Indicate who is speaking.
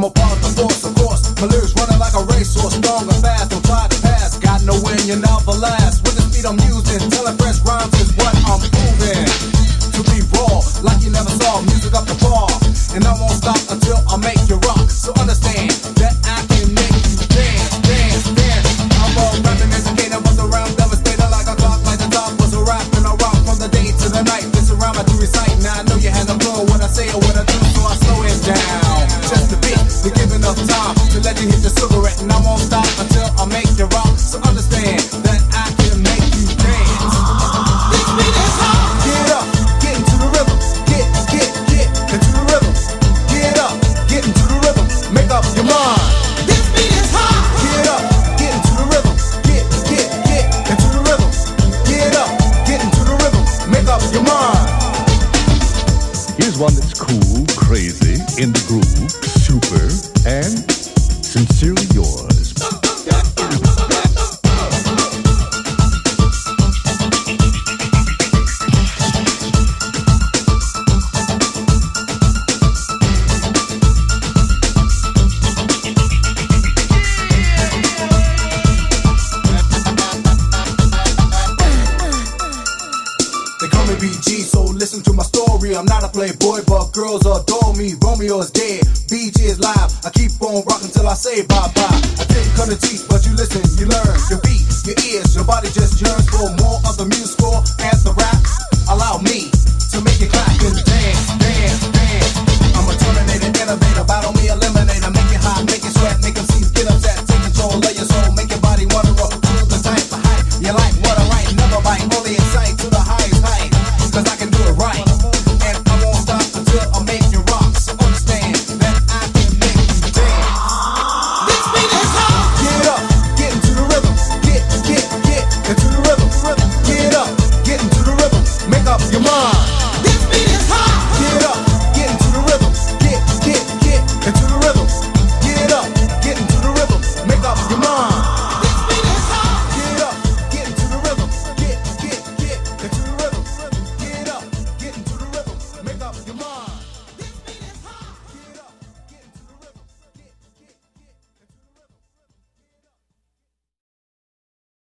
Speaker 1: I'm a part of the force, of course. My lyrics running like a racehorse, strong and fast. Don't try to pass. Got no win, you never last. With the speed I'm using, telling fresh rhymes is what I'm proving. To be raw, like you never saw. Music up the bar, and I won't stop until I make you rock. So understand that I can make you dance, dance, dance. I'm all rapping, educated, was around, devastated like a clock, like the top was a rap, and I rock from the day to the night. This around I do recite. Now I know you had no clue what I say or what I do, so I slow it down just a bit to give enough time to let you hit the cigarette, and I won't stop until I make you rock. So understand that I can make you dance. This beat is hot. Get up, get into the rhythm. Get into the rhythm. Get up, get into the rhythm. Make up your mind. This beat is hot. Get up, get into the rhythm. Get into the rhythm. Get up, get into the rhythm. Make up your mind.
Speaker 2: Here's one that's cool, crazy, in the groove, super, and sincerely yours.
Speaker 1: They call me BG, so listen to my story. I'm not a playboy, but girls adore me. Romeo is dead, BG is live. I keep on rocking till I say bye-bye. I didn't come to teach, but you listen, you learn. Your beat, your ears, your body just yearns for more of the music score and the rap. Allow me to make it clap and dance.